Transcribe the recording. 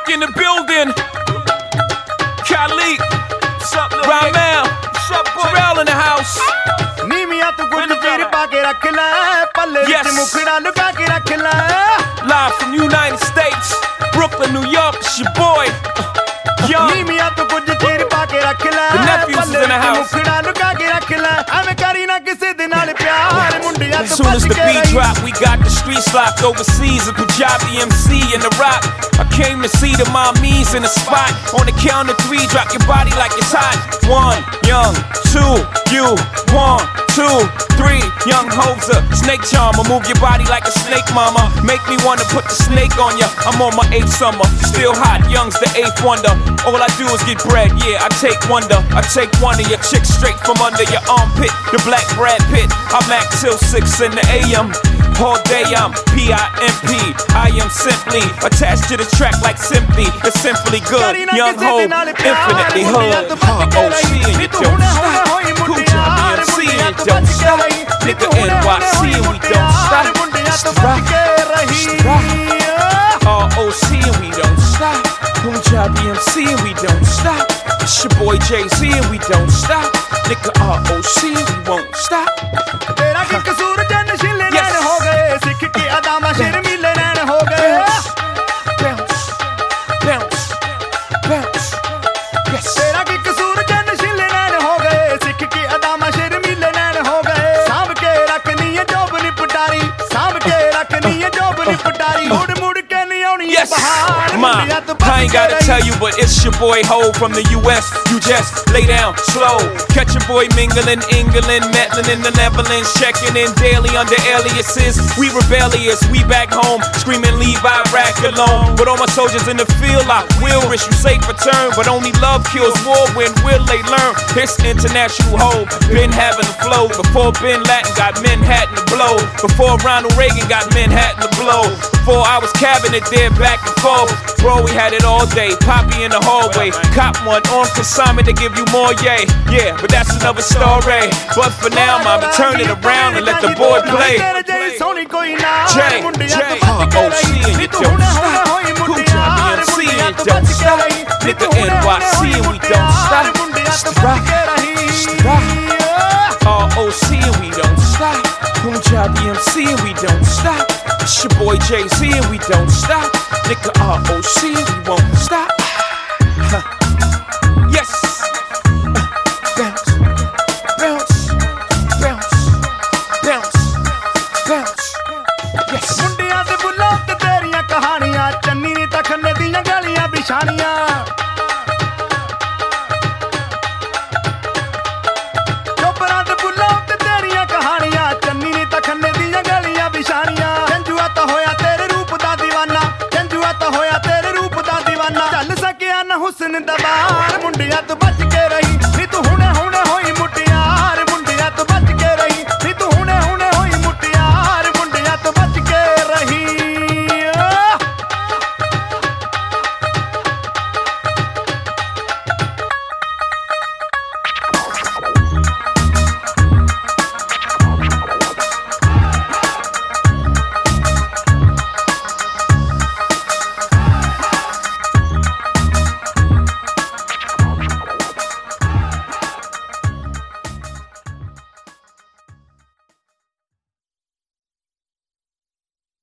York in the building. Khalid, Ramel, Terrell in the house. Yes. Live from United States, Brooklyn, New York, it's your boy. Young. The nephews is in the house. As soon as the beat drop, we got the streets locked overseas. A Punjabi MC in the rock. I came to see the mommies in the spot. On the count of 3, drop your body like it's hot. 1, young, 2, you, 1, 2, 3, young Hoser, snake charmer. Move your body like a snake, mama. Make me wanna put the snake on ya. I'm on my 8th summer, still hot. Young's the 8th wonder. All I do is get bread, yeah. I take wonder. I take one of your chicks straight from under your armpit. The black Brad Pitt. I'm at till 6 in the AM. All day I'm P.I.M.P. I am simply attached to the track like simply. It's simply good. Young Ho, infinitely hood. R.O.C. and you don't stop. Kuja BMC and you don't stop. Nigga NYC and we don't stop. It's the rock. It's the rock. R.O.C. and we don't stop. Kuja BMC and we don't stop. It's your boy Jay-Z and we don't stop. Nigga R.O.C. and we won't stop. Yes, Mom, I ain't gotta tell you, but it's your boy Ho from the US. You just lay down slow. Catch your boy mingling, England, meddling in the Netherlands, checking in daily under aliases. We rebellious, we back home, screaming leave Iraq alone. But all my soldiers in the field, I will wish you safe return. But only love kills war, when will they learn? It's international Ho, been having the flow. Before Bin Laden got Manhattan to blow. Before Ronald Reagan got Manhattan to blow. Before I was cabinet there back and forth. Bro, we had it all day, Poppy in the hallway. Cop one on consignment to give you more, yay. Yeah, but that's another story. But for now, mama, turn it around and let the boy play. J, R.O.C. and you don't stop. Kuja BMC and you don't stop. Nigga NYC and we don't stop. It's the rock, it's the rock. R.O.C. and we don't stop. Kuja BMC and we don't stop. It's your boy Jay-Z and we don't stop. Nigga R.O.C. and we won't stop. Yes. Bounce, bounce, bounce, bounce, bounce. Yes. ਮੁੰਡਿਆਂ ਦੇ ਬੁੱਲਾਂ ਤੇ ਤੇਰੀਆਂ ਕਹਾਣੀਆਂ, ਚੰਨੀ ਨੇ ਤਾਂ ਖੰਨੇ ਦੀਆਂ ਗਲੀਆਂ ਬਿਛਾਣੀਆਂ। ਚੋਪਰਾਂ ਦੇ ਬੁੱਲਾਂ ਤੇ ਤੇਰੀਆਂ ਕਹਾਣੀਆਂ, ਚੰਨੀ ਨੇ ਤਾਂ ਖੰਨੇ ਦੀਆਂ ਗਲੀਆਂ ਬਿਛਾਣੀਆਂ। ਜੰਜੂਆ ਤਾਂ ਹੋਇਆ ਤੇਰੇ ਰੂਪ ਦਾ دیਵਾਨਾ, ਜੰਜੂਆ ਤਾਂ ਹੋਇਆ ਤੇਰੇ ਰੂਪ ਦਾ دیਵਾਨਾ। ਚੱਲ ਸਕਿਆ ਨਾ ਹੁਸਨ ਦਾ ਬਾਹਰ, ਮੁੰਡਿਆਂ ਤੋਂ ਬਚ ਕੇ ਰਹੀ।